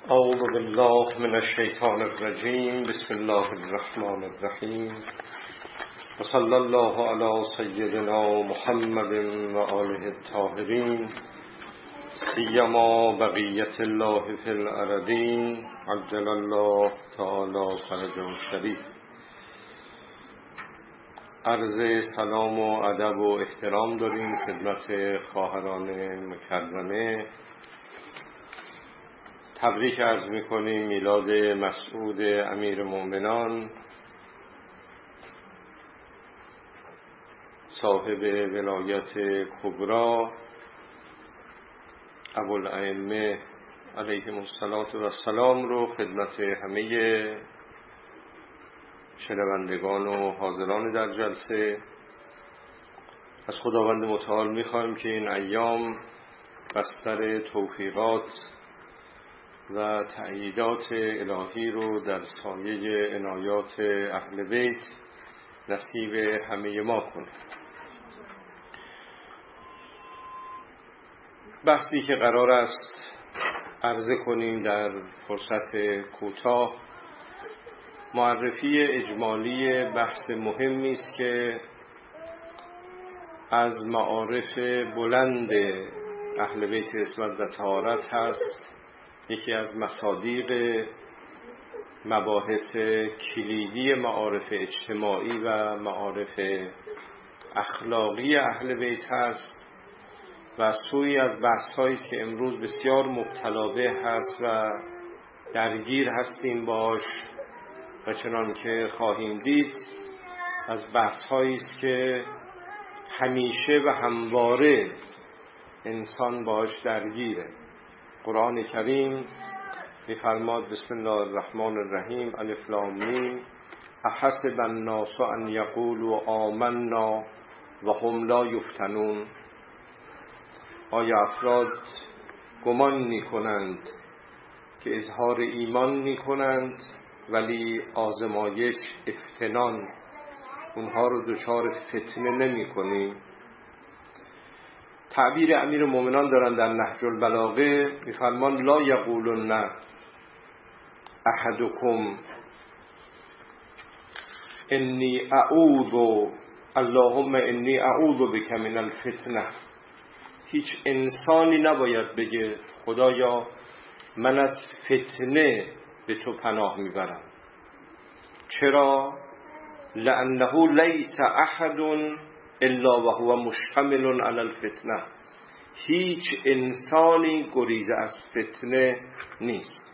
اعوذ بالله من الشیطان الرجیم. بسم الله الرحمن الرحیم و صلی الله علی سیدنا محمد و آله الطاهرین سیما بقیت الله فی الارضین عجل الله تعالی فرجه الشریف. عرض سلام و ادب و احترام داریم خدمت خواهران مکرمه. تبریک عرض می‌کنیم میلاد مسعود امیر مومنان صاحب ولایت کبری ابوالائمه علیهم السلام رو خدمت همه شنوندگان و حاضران در جلسه. از خداوند متعال می‌خوایم که این ایام بستر توفیقات و تأییدات الهی رو در سایه عنایات اهل بیت نصیب همه ما کنه. بحثی که قرار است عرضه کنیم در فرصت کوتاه معرفی اجمالی بحث مهمی است که از معارف بلند اهل بیت عصمت و طهارت هست. یکی از مصادیق مباحث کلیدی معارف اجتماعی و معارف اخلاقی اهل بیت هست و سوی از بحث‌هایی است که امروز بسیار مبتلا به هست و درگیر هستیم باش و چنان که خواهیم دید از بحث‌هایی است که همیشه و همواره انسان باش درگیره. قرآن کریم می‌فرماد بسم الله الرحمن الرحیم الف لام میم احسب الناس ان یقولوا آمنا و هم لا یفتنون. آیا افراد گمان می‌کنند که اظهار ایمان می‌کنند ولی آزمایش افتنان اونها رو دچار فتنه نمی‌کنی؟ تعبیر امیر مومنان دارن در نهج البلاغه میفرمان لا یقولن احدکم انی اعوذ اللهم انی اعوذ بک من الفتنه. هیچ انسانی نباید بگه خدایا من از فتنه به تو پناه میبرم. چرا؟ لانه لیس احد الا و هو مشتمل علی الفتنه. هیچ انسانی گریز از فتنه نیست.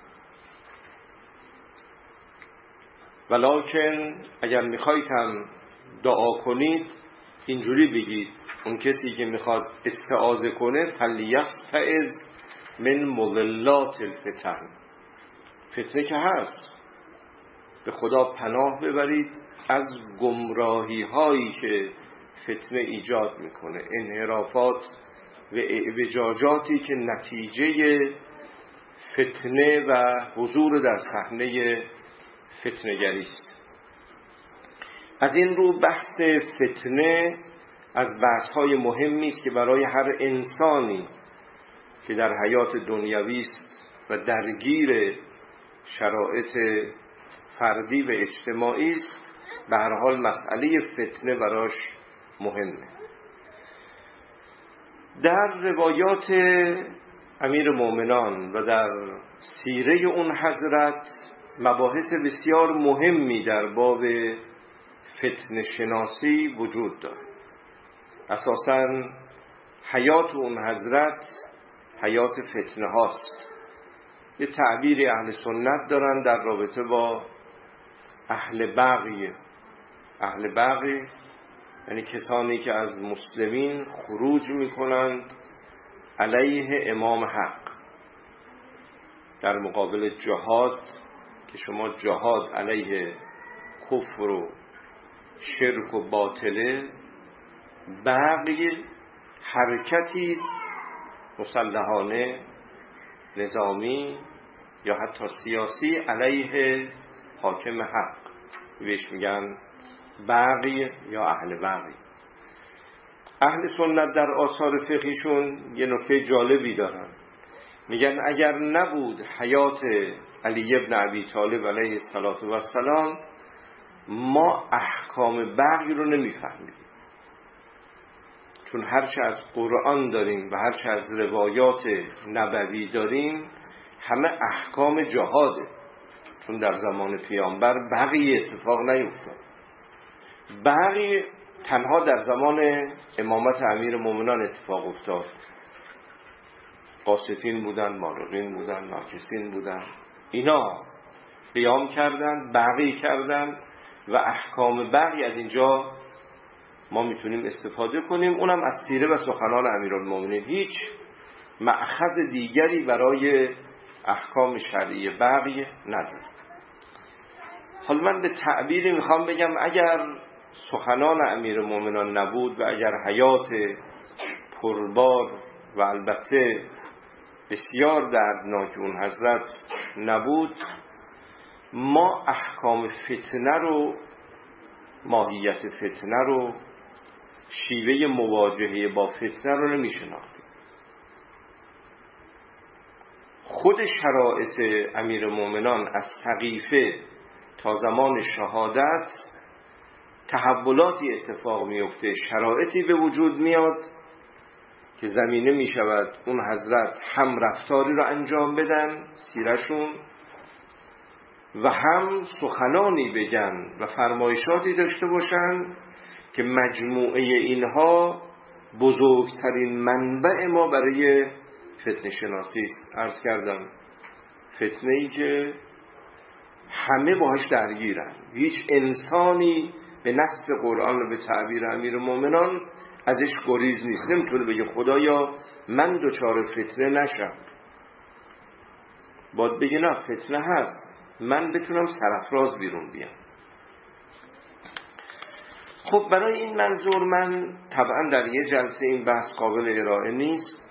ولکن اگر میخواید هم دعا کنید اینجوری بگید اون کسی که میخواد استعاذه کنه فلیستعذ من مضلات الفتن. فتنه که هست به خدا پناه ببرید از گمراهی هایی که فتنه ایجاد میکنه، انحرافات و اعوجاجاتی که نتیجه فتنه و حضور در صحنه فتنه‌گری است. از این رو بحث فتنه از بحث‌های مهمی است که برای هر انسانی که در حیات دنیوی است و درگیر شرایط فردی و اجتماعی است به هر حال مسئله فتنه براش مهمه. در روایات امیر مومنان و در سیره اون حضرت مباحث بسیار مهمی در باب فتنه شناسی وجود دارد. اساساً حیات اون حضرت حیات فتنه هاست. یه تعبیر اهل سنت دارن در رابطه با اهل بغی. اهل بغی یعنی کسانی که از مسلمین خروج میکنند علیه امام حق در مقابل جهاد، که شما جهاد علیه کفر و شرک و باطله. بغی حرکتی است مسلحانه، نظامی یا حتی سیاسی علیه حاکم حق، بهش میگن بغی یا اهل بغی. اهل سنت در آثار فقهیشون یه نکته جالبی دارن. میگن اگر نبود حیات علی ابن ابی طالب علیه السلام ما احکام بغی رو نمیفهمیدیم، چون هرچه از قرآن داریم و هرچه از روایات نبوی داریم همه احکام جهاده، چون در زمان پیامبر بغی اتفاق نیفتاد. بغی تنها در زمان امامت امیر مومنان اتفاق افتاد. قاسطین بودن، مارقین بودن، ناکسین بودن، اینا قیام کردن، بغی کردن و احکام بغی از اینجا ما میتونیم استفاده کنیم، اونم از سیره و سخنان امیرالمومنین. هیچ مأخذ دیگری برای احکام شرعی بغی نداره. حالا من به تعبیری میخوام بگم اگر سخنان امیرالمومنین نبود و اگر حیات پربار و البته بسیار دردناک اون حضرت نبود، ما احکام فتنه رو، ماهیت فتنه رو، شیوه مواجهه با فتنه رو نمیشناختیم. خود شرایط امیرالمومنین از سقیفه تا زمان شهادت تحولاتی اتفاق میفته، شرایطی به وجود میاد که زمینه می شود اون حضرت هم رفتاری رو انجام بدن سیرشون و هم سخنانی بگن و فرمایشاتی داشته باشن که مجموعه اینها بزرگترین منبع ما برای فتنه شناسی است. عرض کردم فتنه‌ای که همه باهاش درگیرن، هیچ انسانی به نص قرآن و به تعبیر امیرالمومنین ازش گریز نیست. نمیتونه بگه خدایا من دچار فتنه نشم، باید بگه نه فتنه هست، من بتونم سرافراز بیرون بیام. خب برای این منظور من طبعا در یه جلسه این بحث قابل ارائه نیست،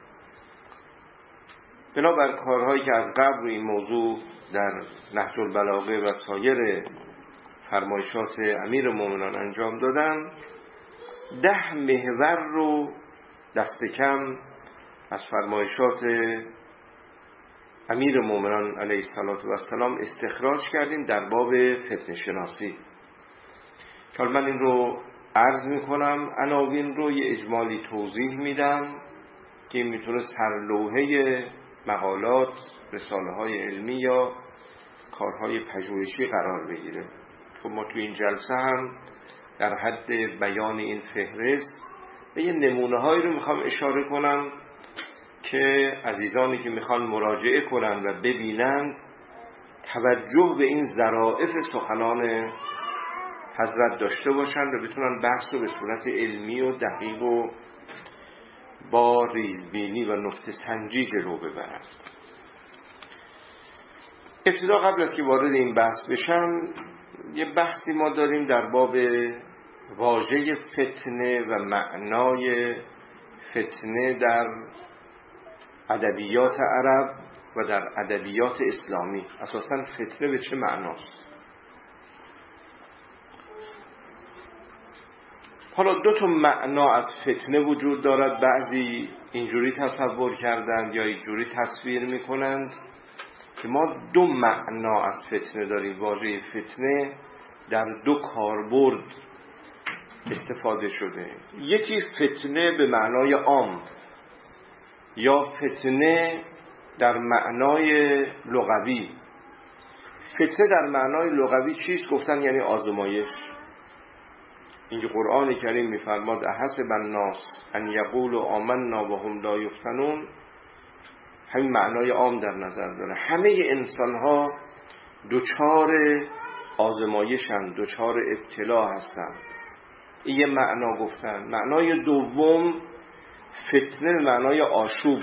بنابر کارهایی که از قبل روی این موضوع در نهج البلاغه و سایر فرمایشات امیرالمومنین انجام دادم. 10 محور رو دست کم از فرمایشات امیرالمومنین علیه السلام استخراج کردیم در باب فتنه شناسی. که من این رو عرض میکنم، عناوین رو یه اجمالی توضیح میدم که این میتونه سرلوحه مقالات، رساله های علمی یا کارهای پژوهشی قرار بگیره. خب ما تو این جلسه هم در حد بیان این فهرست به یه نمونه هایی رو میخوام اشاره کنم که عزیزانی که میخوان مراجعه کنن و ببینند توجه به این ظرافت سخنان حضرت داشته باشن و بتونن بحث رو به صورت علمی و دقیق و با ریزبینی و نکته سنجی جلو ببرند. ابتدا قبل از که وارد این بحث بشم یه بحثی ما داریم در باب واژه فتنه و معنای فتنه در ادبیات عرب و در ادبیات اسلامی. اساساً فتنه به چه معناست؟ حالا 2 معنا از فتنه وجود دارد. بعضی اینجوری تصور کردند یا اینجوری تصویر میکنند که ما 2 معنا از فتنه داریم. واژه فتنه در 2 کاربرد استفاده شده. یکی فتنه به معنای عام یا فتنه در معنای لغوی. فتنه در معنای لغوی چیست؟ گفتن یعنی آزمایش. این قرآن کریم میفرماد احسب الناس ان یقولوا آمنا و هم لا یفتنون، همین معنای عام در نظر داره. همه انسان ها دوچار آزمایشند، دوچار ابتلا هستند. این یه معنا گفتن. معنای دوم فتنه به معنای آشوب.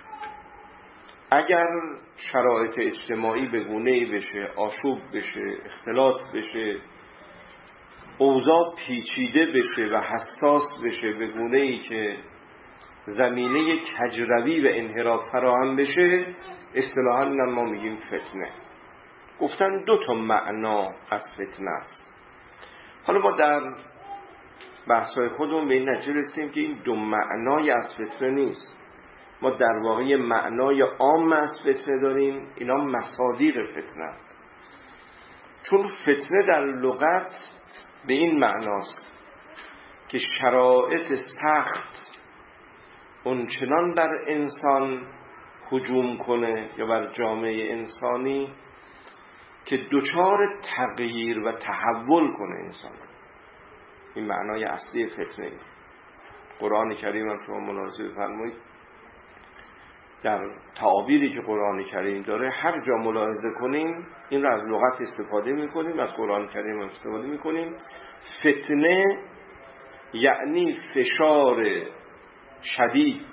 اگر شرایط اجتماعی به گونه‌ای بشه، آشوب بشه، اختلاط بشه، اوضاع پیچیده بشه و حساس بشه به گونه‌ای که زمینه کجروی و انحراف فراهم بشه، اصطلاحاً ما میگیم فتنه. گفتن 2 معنا از فتنه است. حالا ما در بحث‌های خودمون به این نتیجه رسیدیم که این 2 معنای از فتنه نیست. ما در واقع معنای عام از فتنه داریم، اینا مصادیق فتنه. چون فتنه در لغت به این معناست که شرایط سخت اونچنان بر انسان هجوم کنه یا بر جامعه انسانی که دچار تغییر و تحول کنه انسان. این معنای اصلی فتنه. قرآن کریم هم شما ملاحظه بفرمایید در تعابیری که قرآن کریم داره هر جا ملاحظه کنیم این را از لغت استفاده میکنیم، از قرآن کریم هم استفاده میکنیم. فتنه یعنی فشار شدید،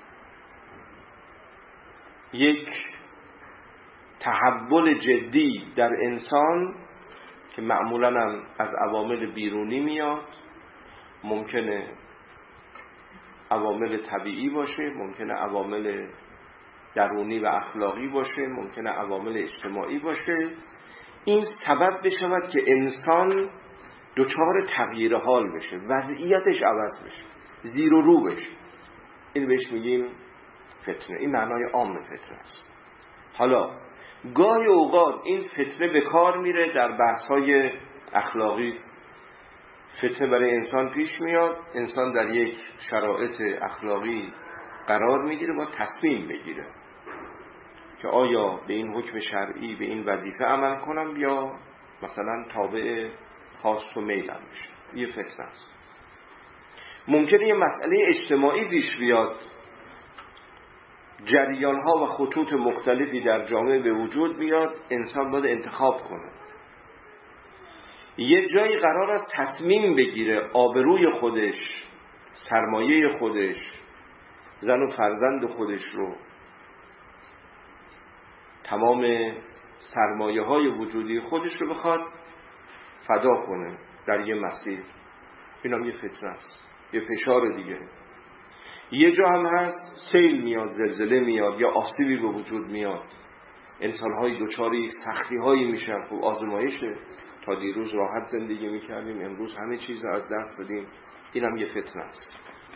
یک تحول جدی در انسان که معمولاً هم از عوامل بیرونی میاد، ممکنه عوامل طبیعی باشه، ممکنه عوامل درونی و اخلاقی باشه، ممکنه عوامل اجتماعی باشه. این سبب بشود که انسان دچار تغییر حال بشه، وضعیتش عوض بشه، زیر و رو بشه. این بهش میگیم فتنه. این معنای عام فتنه است. حالا گاهی اوقات این فتنه به کار میره در بحث‌های اخلاقی. فتنه برای انسان پیش میاد، انسان در یک شرایط اخلاقی قرار میگیره و تصمیم بگیره که آیا به این حکم شرعی، به این وظیفه عمل کنم یا مثلا تابع خواست و میلم بشه. یه فتنه است. ممکنه یه مسئله اجتماعی پیش بیاد، جریان‌ها و خطوط مختلفی در جامعه به وجود میاد، انسان باید انتخاب کنه. یه جایی قرار است تصمیم بگیره آبروی خودش، سرمایه خودش، زن و فرزند خودش رو، تمام سرمایه‌های وجودی خودش رو بخواد فدا کنه در یه مسیر. این هم یه فتنه است، یه فشار دیگه. یه جا هم هست سیل میاد، زلزله میاد یا آسیبی به وجود میاد، انسان‌های دچار یک سختی‌هایی میشن. خب آزمایشه، تا دیروز راحت زندگی میکردیم، امروز همه چیز رو از دست دادیم. این هم یه فتنه است.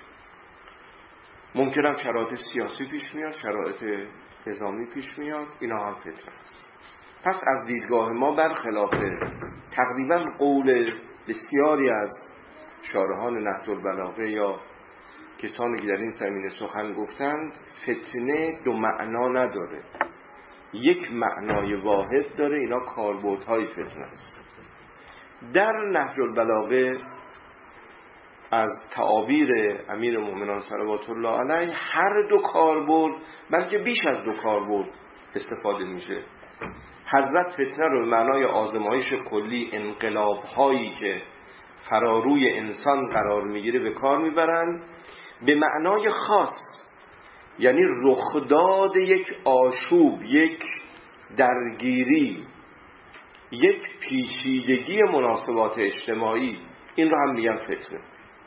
ممکنه هم شرایط سیاسی پیش میاد، شرایط نظامی پیش میاد، اینا هم فتنه است. پس از دیدگاه ما برخلاف تقریبا قول بسیاری از شارحان نهج البلاغه یا کسانی که در این زمینه سخن گفتند، فتنه دو معنا نداره، یک معنای واحد داره. اینا کاربردهای فتنه است. در نهج البلاغه از تعابیر امیرالمومنین صلوات الله علیه هر دو کاربرد، بلکه بیش از دو کاربرد استفاده میشه. حضرت فتنه رو به معنای آزمایش کلی، انقلاب‌هایی که فراروی انسان قرار میگیره به کار میبرن. به معنای خاص یعنی رخداد یک آشوب، یک درگیری، یک پیچیدگی مناسبات اجتماعی، این رو هم میگن فتنه.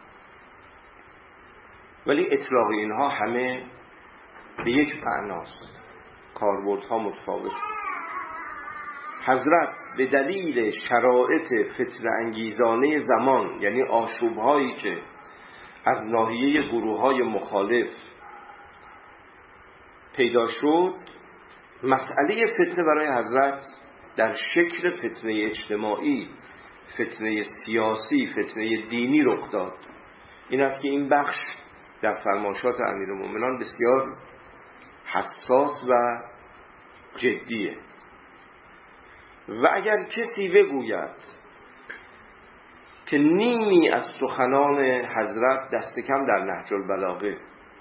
ولی اطلاق اینها همه به یک معناست، کاربردها متفاوته. حضرت به دلیل شرایط فتنه انگیزانه زمان، یعنی آشوب‌هایی که از ناحیه گروه‌های مخالف پیدا شد، مسئله فتنه برای حضرت در شکل فتنه اجتماعی، فتنه سیاسی، فتنه دینی رخ داد. این است که این بخش در فرمایشات امیرالمومنین بسیار حساس و جدیه. و اگر کسی بگوید که نیمی از سخنان حضرت دست کم در نهج البلاغه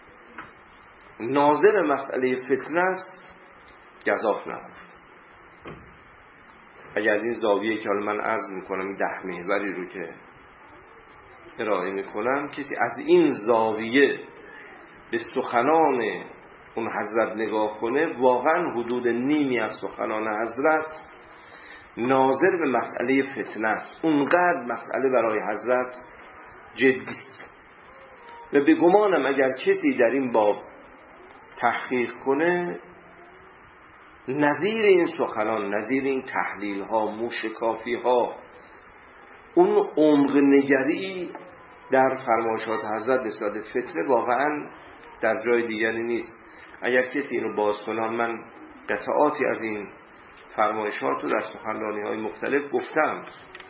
ناظر مسئله فتنه است، گزاف نگفت. اگر از این زاویه که حالا من عرض میکنم، این 10 محوری رو که ارائه میکنم، کسی از این زاویه به سخنان اون حضرت نگاه کنه، واقعا حدود نیمی از سخنان حضرت ناظر به مسئله فتنه است. اونقدر مسئله برای حضرت جدی است. و به گمانم اگر کسی در این باب تحقیق کنه، نظیر این سخنان، نظیر این تحلیل ها، موشکافی ها، اون عمق نگری در فرمایشات حضرت نسبت فتنه واقعا در جای دیگری نیست. اگر کسی اینو باز کنه، من قطعاتی از این فرمایشات رو در سخنرانی‌های مختلف گفتم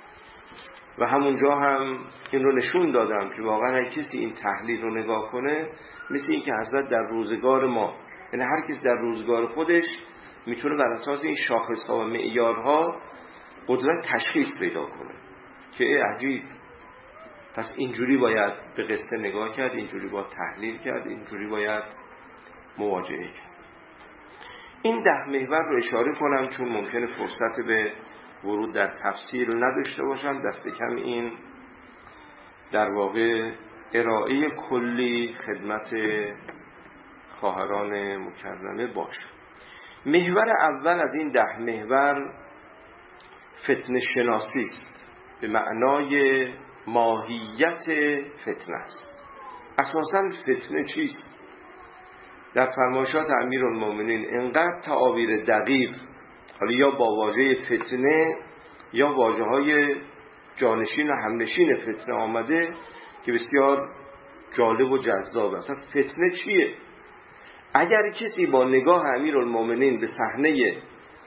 و همونجا هم این رو نشون دادم که واقعا اگر کسی این تحلیل رو نگاه کنه، مثل این که حضرت در روزگار ما، یعنی هر کس در روزگار خودش میتونه بر اساس این شاخص‌ها و معیارها قدرت تشخیص پیدا کنه که عجیب، پس اینجوری باید به قصه نگاه کرد، اینجوری باید تحلیل کرد، اینجوری باید مواجهه کرد. این 10 محور رو اشاره کنم چون ممکنه فرصت به ورود در تفصیل نداشته باشم. دست کم این در واقع ارائه کلی خدمت خواهران مکرمه باشه. محور اول از این 10 محور فتنه شناسی است، به معنای ماهیت فتنه است. اساساً فتنه چیست؟ در فرمایشات امیرالمومنین انقدر تعابیر دقیق، حالا یا با واژه فتنه یا واژه‌های جانشین و همنشین فتنه آمده که بسیار جالب و جذاب است. فتنه چیه؟ اگر کسی با نگاه امیرالمومنین به صحنه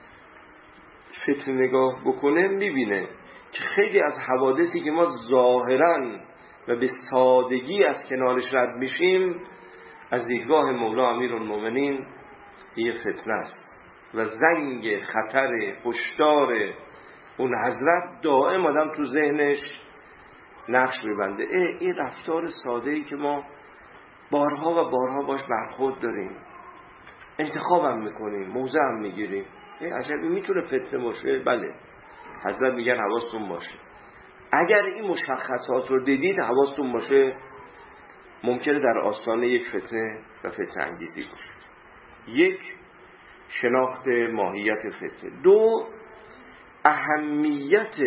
فتنه نگاه بکنه، میبینه که خیلی از حوادثی که ما ظاهراً و به سادگی از کنارش رد میشیم، از دیدگاه مولا امیرالمومنین یه فتنه است و زنگ خطر هشدار اون حضرت دائم آدم تو ذهنش نقش میبنده. این رفتار ساده‌ای که ما بارها و بارها باش برخورد داریم، انتخابم میکنیم، موضع هم میگیریم، عجبی میتونه فتنه باشه. بله، حضرت میگن حواستون باشه. اگر این مشخصات رو دیدید حواستون باشه، ممکنه در آستانه یک فتنه و فتنه انگیزی باشید. یک، شناخت ماهیت فتنه. دو، اهمیت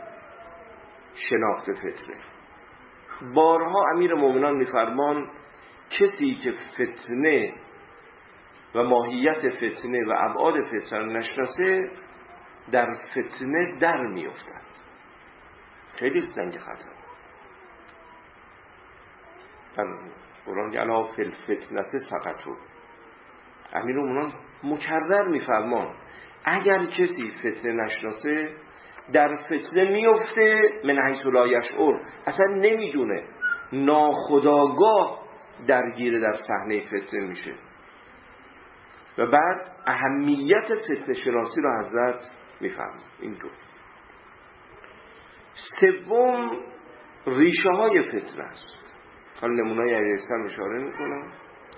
شناخت فتنه. بارها امیر مومنان میفرمان کسی که فتنه و ماهیت فتنه و ابعاد فتنه نشناسه، در فتنه در میافتد. خیلی زنگ خطر. قرآن که الا فی الفتنة سقطوا. امیرالمومنین مکرر میفرمان اگر کسی فتنه نشناسه، در فتنه میفته من حیث لا یشعر، اصلا نمیدونه، ناخودآگاه درگیر در صحنه فتنه میشه. و بعد اهمیت فتنه شناسی رو حضرت میفرماد. این دو. سوم، ریشه های فتنه است. حالا نمونه‌ای علیرسلام اشاره میکنم.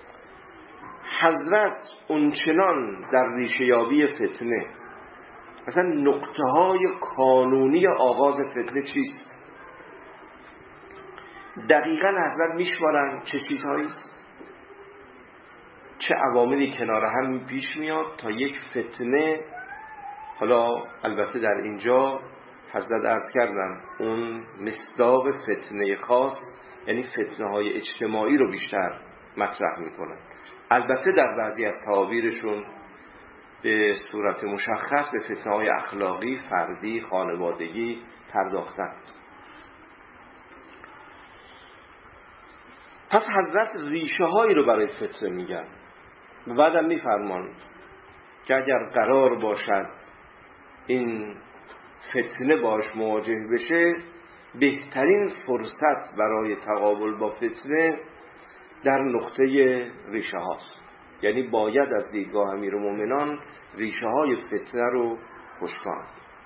حضرت اونچنان در ریشه یابی فتنه، مثلا نقطه های کانونی آغاز فتنه چیست، دقیقاً حضرت میشمارن چه چیزهاییست، چه عواملی کنار هم پیش میاد تا یک فتنه. حالا البته در اینجا حضرت عرض کردن اون مصداق فتنه خاص، یعنی فتنه های اجتماعی رو بیشتر مطرح میکنن. البته در بعضی از تعابیرشون به صورت مشخص به فتنه های اخلاقی، فردی، خانوادگی پرداختن. پس حضرت ریشه هایی رو برای فتنه میگن و بعدم میفرمان که اگر قرار باشد این فتنه باش مواجه بشه، بهترین فرصت برای تقابل با فتنه در نقطه ریشه هاست. یعنی باید از دیدگاه امیرالمومنین ریشه های فتنه رو خشکان.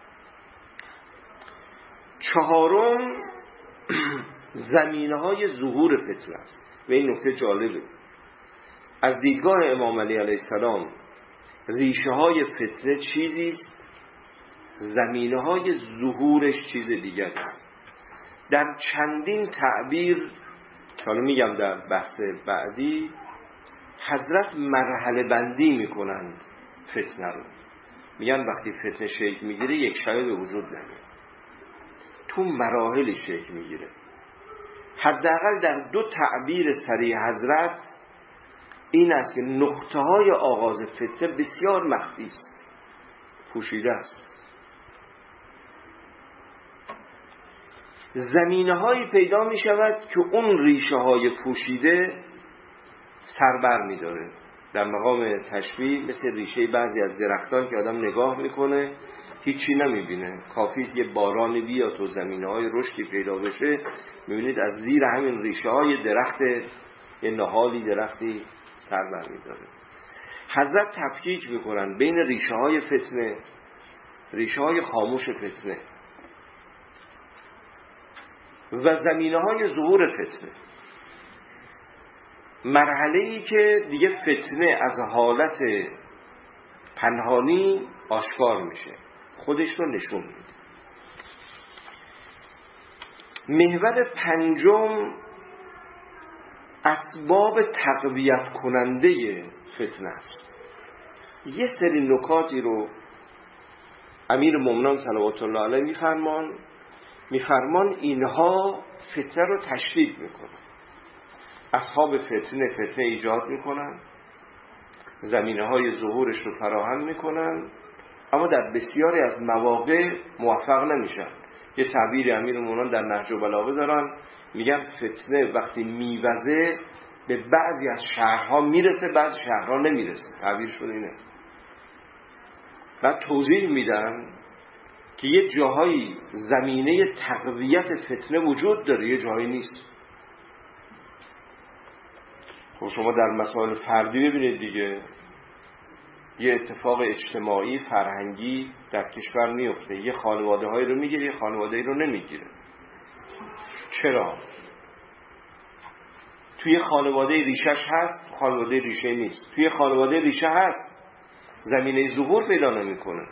چهارم، زمینه های ظهور فتنه است و این نکته جالبه. از دیدگاه امام علی علیه السلام ریشه های فتنه چیزی است، زمینه های ظهورش چیز دیگر است. در چندین تعبیر که حالا میگم در بحث بعدی، حضرت مرحله بندی میکنند فتنه رو. میگن وقتی فتنه شکل میگیره یک شبه به وجود نمیاد، تو مراحل شکل میگیره. حداقل در دو تعبیر صریح حضرت این است که نقطه های آغاز فتنه بسیار مخفی است، پوشیده است. زمینه هایی پیدا می شود که اون ریشه های پوشیده سر بر می‌داره. در مقام تشبیه مثل ریشه بعضی از درختان که آدم نگاه میکنه هیچی نمیبینه، کافیست یه بارانی بیاد و زمینه‌های رشدی پیدا بشه، میبینید از زیر همین ریشه‌های درخت یه نهالی درختی سر بر می‌داره. حضرت تفکیک میکنن بین ریشه‌های فتنه، ریشه‌های خاموش فتنه و زمینه‌های ظهور فتنه. مرحله‌ای که دیگه فتنه از حالت پنهانی آشکار میشه، خودش رو نشون میده. محور پنجم اسباب تقویت کننده فتنه است. یه سری نکاتی رو امیر مومنان صلوات الله علیه میفرمان اینها فتنه رو تشدید میکنن. اصحاب فتنه ایجاد میکنن، زمینه‌های ظهورش رو فراهم میکنن، اما در بسیاری از مواقع موفق نمیشن. یه تعبیر امیر مومنان در نهج البلاغه دارن، میگن فتنه وقتی میوزه به بعضی از شهرها میرسه، بعضی شهرها نمیرسه. تعبیرشون اینه. بعد توضیح میدن که یه جاهایی زمینه تقویت فتنه وجود داره، یه جاهایی نیست. خب شما در مسائل فردی ببینید دیگه، یه اتفاق اجتماعی فرهنگی در کشور میفته، یه خانواده هایی رو میگیره، یه خانواده هایی رو نمیگیره. چرا؟ توی خانواده ریشش هست، خانواده ریشه نیست. توی خانواده ریشه هست، زمینه ظهور پیدا نمیکنه.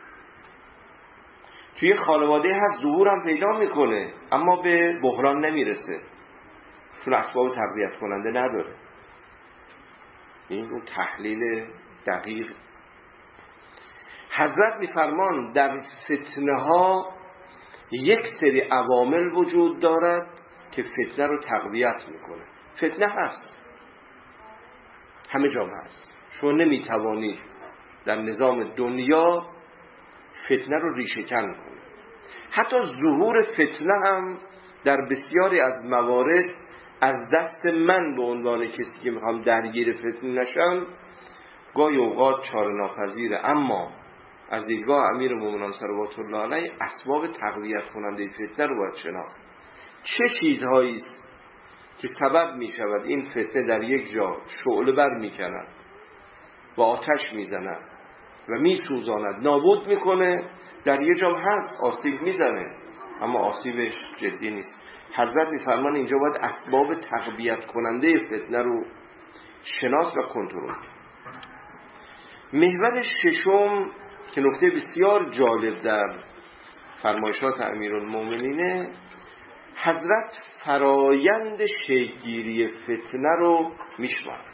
توی خانواده هست، ظهور هم پیدا میکنه اما به بحران نمیرسه، چون اسباب تقویت کننده نداره. این اون تحلیل دقیق. حضرت میفرمان در فتنه ها یک سری عوامل وجود دارد که فتنه رو تقویت میکنه. فتنه هست، همه جا هست. شما نمیتوانید در نظام دنیا فتنه رو ریشه کن کنید. حتی ظهور فتنه هم در بسیاری از موارد از دست من به عنوان کسی که میخوام درگیر فتنه نشم گاهی اوقات چاره ناپذیره، اما از دیدگاه امیر مومنان صلوات الله علیه اسباب تقویت کننده فتنه رو باید شناخت. چه چیزهایی است که سبب می شود این فتنه در یک جا شعله بر می کند و آتش می زند و می سوزاند، نابود می کنه، در یک جا هست آسیب می زنه اما آسیبش جدی نیست. حضرت می فرمان اینجا باید اسباب تقویت کننده فتنه رو شناس و کنترل. محور ششم که نکته بسیار جالب در فرمایشات امیرالمومنینه، حضرت فرایند شکل‌گیری فتنه رو میشمارن.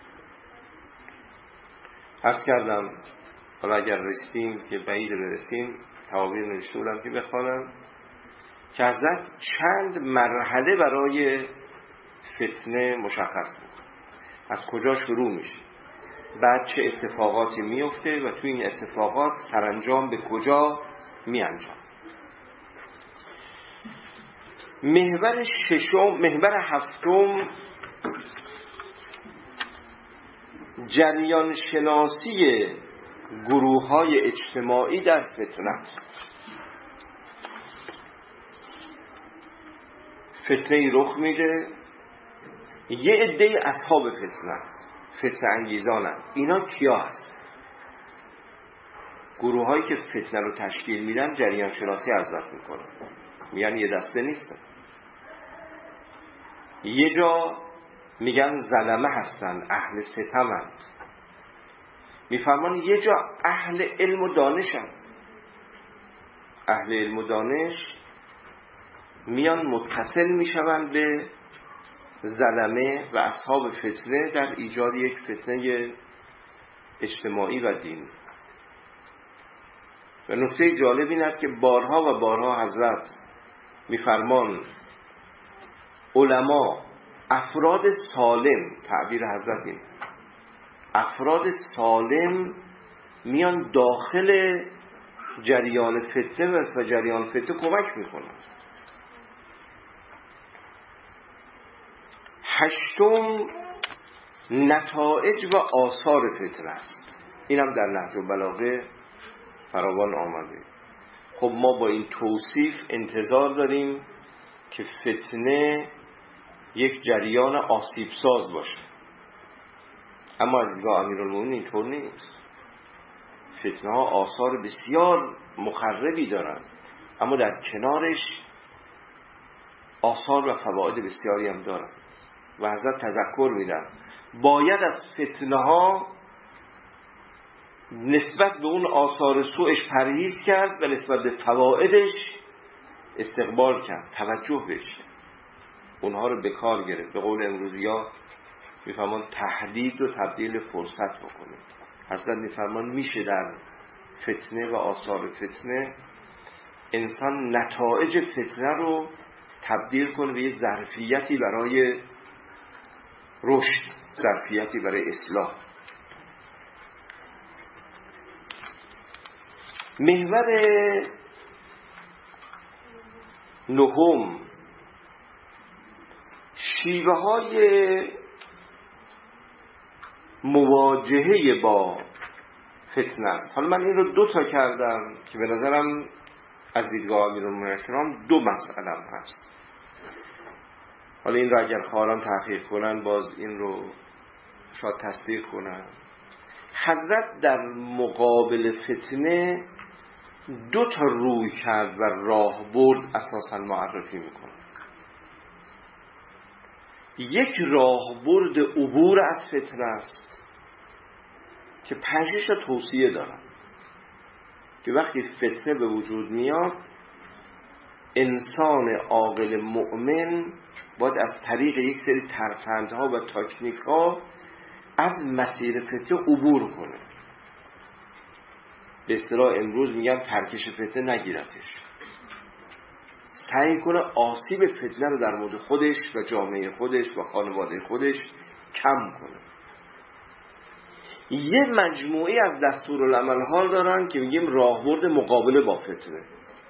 عرض کردم حالا اگر رسیدیم که بعید برسیم توابیر نوشته بودم که بخوانم که حضرت چند مرحله برای فتنه مشخص بود، از کجا شروع میشه، بعد چه اتفاقاتی میفته و تو این اتفاقات سرانجام به کجا میانجام. محور هفتم جریان شناسی گروه‌های اجتماعی در فتنه است. فتنه رخ میده، یه عده اصحاب فتنه انگیزانن. اینا کیا هست؟ گروه‌هایی که فتنه رو تشکیل میدن جریان شناسی حضرت میکنن، میگن یه دسته نیستن. یه جا میگن ظلمه هستن، اهل ستمند. میفرمان یه جا اهل علم و دانشن. اهل علم و دانش میان متصل میشون به ظلمه و اصحاب فتنه در ایجاد یک فتنه اجتماعی و دینی. و نکته جالب این است که بارها و بارها حضرت میفرمان علما، افراد سالم، تعبیر حضرت این، افراد سالم میان داخل جریان فتنه و جریان فتنه کمک میکنن. هشتم نتایج و آثار فتنه است. این هم در نهج البلاغه فراوان آمده. خب ما با این توصیف انتظار داریم که فتنه یک جریان آسیب ساز باشه، اما از دیدگاه امیرالمومنین اینطور نیست. فتنه ها آثار بسیار مخربی دارند، اما در کنارش آثار و فواید بسیاری هم دارند و حضرت تذکر میدن باید از فتنه ها نسبت به اون آثار سوءش پرهیز کرد و نسبت به فوائدش استقبال کرد، توجه بهش، اونها رو به کار گرفت. به قول امروزی‌ها میفرمان تهدید و تبدیل فرصت بکنید. حضرت میفرمان میشه در فتنه و آثار فتنه انسان نتایج فتنه رو تبدیل کنه به یه ظرفیتی برای رشد، ظرفیتی برای اصلاح. محور نهم شیوه های مواجهه با فتنه است. حالا من این رو 2 تا کردم که به نظرم از دیدگاه امیرالمومنین 2 مسئله هست. حالا این رو اگر خواهران تحقیق کنن باز این رو شاید تصدیق کنن. حضرت در مقابل فتنه 2 تا روی کرد و راهبرد اساساً معرفی میکنه. یک راهبرد عبور از فتنه است که 5-6 تا توصیه دارن که وقتی فتنه به وجود میاد انسان عاقل مؤمن باید از طریق یک سری ترفندها و تکنیک‌ها از مسیر فتنه عبور کنه. به اصطلاح امروز میگن ترکش فتنه نگیرتش، سعی کنه آسیب فتنه رو در مورد خودش و جامعه خودش و خانواده خودش کم کنه. یه مجموعه از دستورالعمل‌ها دارن که میگیم راهبرد مقابله با فتنه.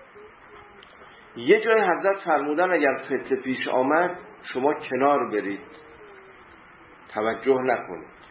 یه جای حضرت فرمودن اگر فتنه پیش آمد شما کنار برید، توجه نکنید.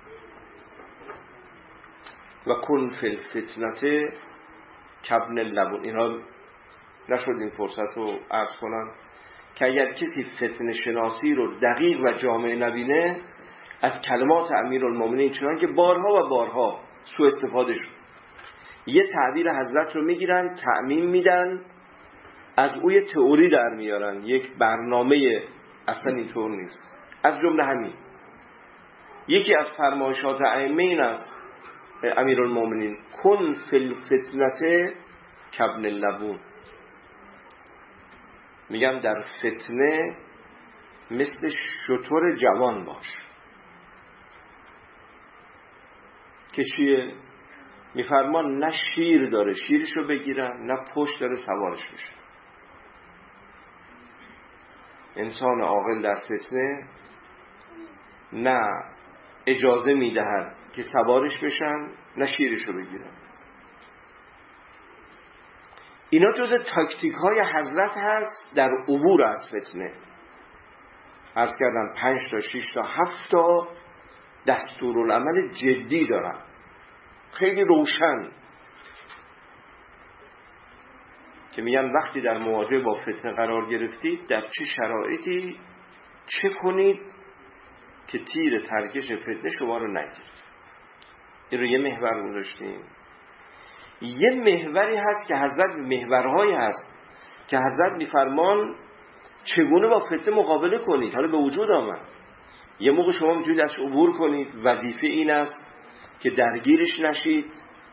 و کن فی الفتنه کابن اللبون. اینا نشد این فرصت رو عرض کنم که اگر کسی فتنه شناسی رو دقیق و جامع نبینه از کلمات امیرالمومنین چنان که بارها و بارها سوء استفاده شد، یه تعبیر حضرت رو میگیرن تعمیم میدن، از اوی تئوری در میارن، یک برنامه اصلا اینطور نیست. از جمله همین یکی از فرمایشات ائمه این است امیرالمومنین کن فی الفتنه کابن اللبون، میگم در فتنه مثل شتر جوان باش. که چیه؟ میفرمان نه شیر داره شیرشو بگیرن، نه پشت داره سوارش بشه. انسان عاقل در فتنه نه اجازه میدهد که سوارش بشن، نه شیرشو بگیرن. اینا جز تاکتیک های حضرت هست در عبور از فتنه. عرض کردم 5 تا 6 تا 7 تا دستورالعمل جدی دارن، خیلی روشن، که میگن وقتی در مواجهه با فتنه قرار گرفتید در چه شرایطی چه کنید که تیر ترکش فتنه شما رو نگیرد. این رو یه محور گذاشتیم. یه محوری هست که حضرت محورهایی هست که حضرت میفرمان چگونه با فتنه مقابله کنید. حالا به وجود آمد، یه موقع شما میتونید ازش عبور کنید، وظیفه این است که درگیرش نشید.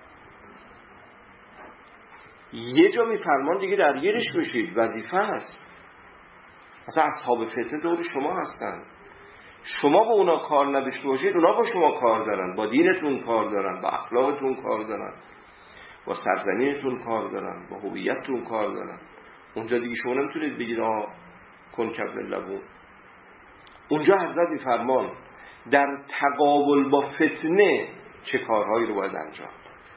یه جا میفرمان دیگه درگیرش بشید، وظیفه هست. مثلا اصحاب فتنه دور شما هستن، شما با اونا کار نداشته باشید اونا با شما کار دارن، با دینتون کار دارن، با اخلاقتون کار دارن، با سرزمینتون کار دارن، با هویتتون کار دارن. اونجا دیگه شما نمیتونید بگید کن کابن اللبون. اونجا حضرت میفرمان در تقابل با فتنه چه کارهایی رو باید انجام.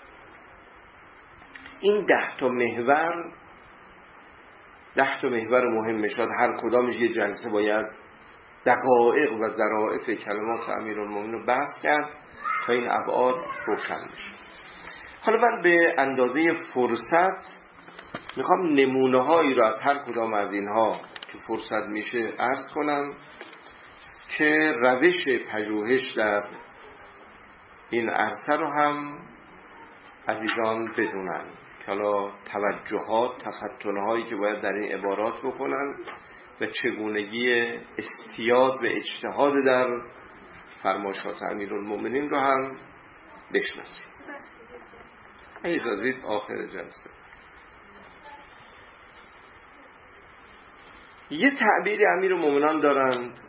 این 10 تا محور 10 تا محور مهمه. شاید هر کدامش یه جلسه باید دقایق و ظرافت کلمات امیرالمومنین رو بحث کرد تا این ابعاد روشن بشه. حالا من به اندازه فرصت میخوام نمونه هایی رو از هر کدام از اینها که فرصت میشه عرض کنم که روش پژوهش در این عرصه رو هم عزیزان بدونن که حالا توجهات، تفتن‌هایی که باید در این عبارات بکنن و چگونگی استیاد و اجتهاد در فرمایشات امیرالمومنین رو هم بشناسیم. اجازه آخر جلسه یه تعبیر امیرالمومنین دارند،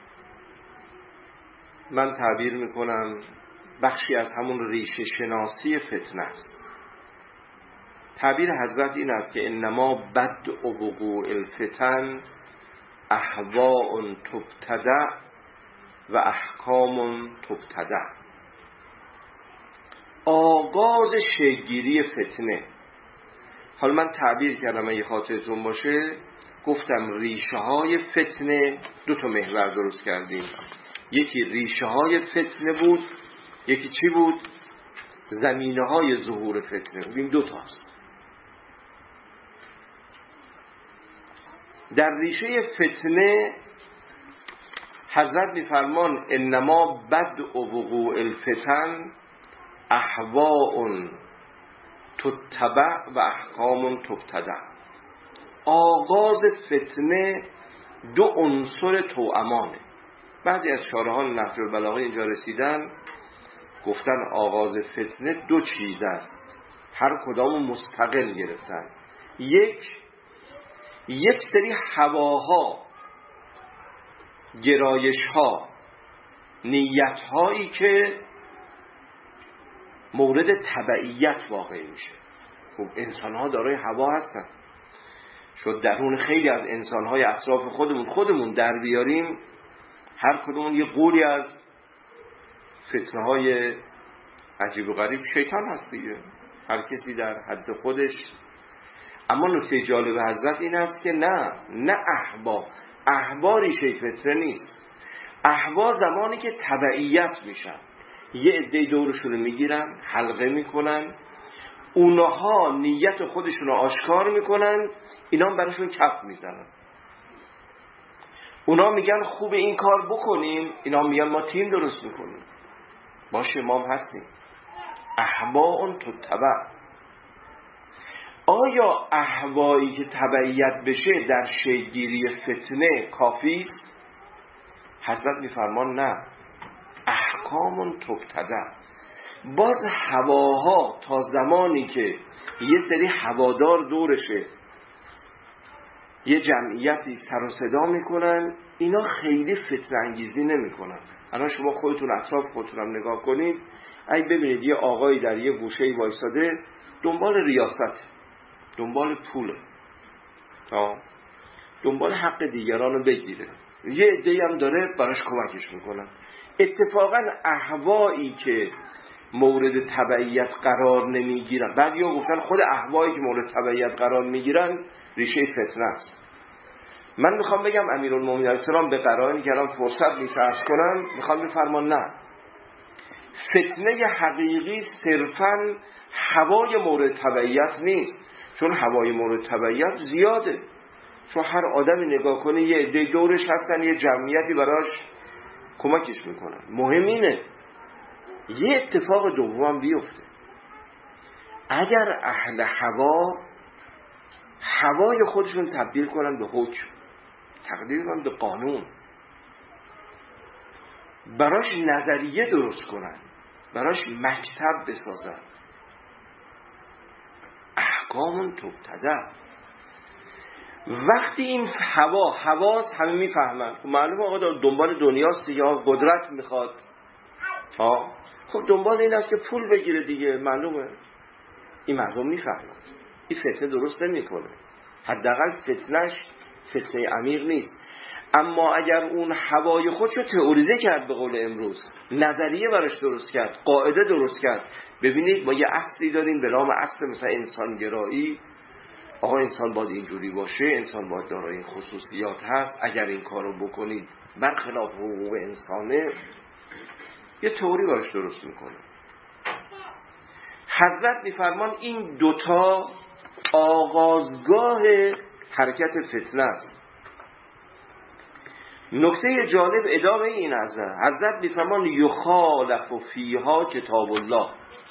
من تعبیر میکنم بخشی از همون ریشه شناسی فتنه است. تعبیر حضرت این است که انما بدء وقوع الفتن اهواء تبتدع و احکام تبتدع. آغاز شکل‌گیری فتنه، حالا من تعبیر کردم اگه خاطرتون باشه گفتم ریشه های فتنه دو تا محور درست کردیم، یکی ریشه های فتنه بود، یکی چی بود؟ زمینه های ظهور فتنه. ببین دو تاست. در ریشه فتنه حضرت میفرمان انما بدء وقوع الفتن اهواء تتبع و احکام تبتدع. آغاز فتنه دو عنصر توأمانه. بعضی از شارحان نهج البلاغه اینجا رسیدن گفتن آغاز فتنه دو چیز است، هر کدام مستقل گرفتن. یک سری هواها، گرایشها، نیتهایی که مورد تبعیت واقع میشه. خب انسانها دارای هوا هستن. شد درون خیلی از انسانهای اطراف خودمون در بیاریم، هر کدوم یه قولی از فتنه های عجیب و غریب شیطان هست دیگه، هر کسی در حد خودش. اما نکته جالب حضرت این است که نه احوا ریشه فتنه نیست. احوا زمانی که تبعیت میشن، یه عده دورشون رو میگیرن، حلقه میکنن، اونها نیت خودشون رو آشکار میکنن، اینا هم براشون کف میزنن. اونا میگن خوب این کار بکنیم، اینا میگن ما تیم درست میکنیم. باشه ما هم هستیم. احواء تتبع. آیا احوایی که تبعیت بشه در شکل‌گیری فتنه کافی است؟ حضرت میفرمان نه، احکام تبتدع. باز هواها تا زمانی که یه سری هوادار دورشه، یه جمعیتی سر و صدا میکنن، اینا خیلی فتنه انگیزی نمیکنن. الان شما خودتون اطراف خودتون هم نگاه کنید، اگه ببینید یه آقایی در یه گوشه وایساده دنبال ریاست، دنبال پوله، دنبال حق دیگران رو بگیره، یه عده‌ای هم داره براش کمکش میکنن. اتفاقا اهوایی که مورد تبعیت قرار نمیگیرن، بعد یا گفتن خود اهوایی که مورد تبعیت قرار میگیرن ریشه فتنه است. من میخوام بگم امیرالمومنین علیه السلام به قرائنی که الان فرصت نیست عرض کنم، میخوام بفرمان نه، فتنه حقیقی صرفاً هوای مورد تبعیت نیست، چون هوای مورد تبعیت زیاده. چون هر آدمی نگاه کنه یه عده دورش هستن، یه جمعیتی براش کمکش میکنن. مهم اینه یه اتفاق دوم بیفته. اگر اهل هوای خودشون تبدیل کنن به حکم، تقدیر کنن به قانون، براش نظریه درست کنن، براش مکتب بسازن، احکام تبتدع. وقتی این حواس همه میفهمن، معلومه آقا دنبال دنیاست یا قدرت میخواد، خب دنبال این است که پول بگیره دیگه، معلومه. این مردم میفهمن این فتنه درست نمیکنه، حداقل فتنش فتنه عمیق نیست. اما اگر اون هوای خودشو تئوریزه کرد، به قول امروز نظریه براش درست کرد، قاعده درست کرد، ببینید ما یه اصلی داریم به نام اصل مثلا انسانگرایی، آقا انسان باید اینجوری باشه، انسان باید دارای این خصوصیات هست، اگر این کارو بکنید برخلاف حقوق انسانه، یه تئوری براش درست میکنه. حضرت میفرمان این دوتا آغازگاه حرکت فتنه است. نکته جالب ادامه این حضرت میفرمان یخالف فیها کتاب الله،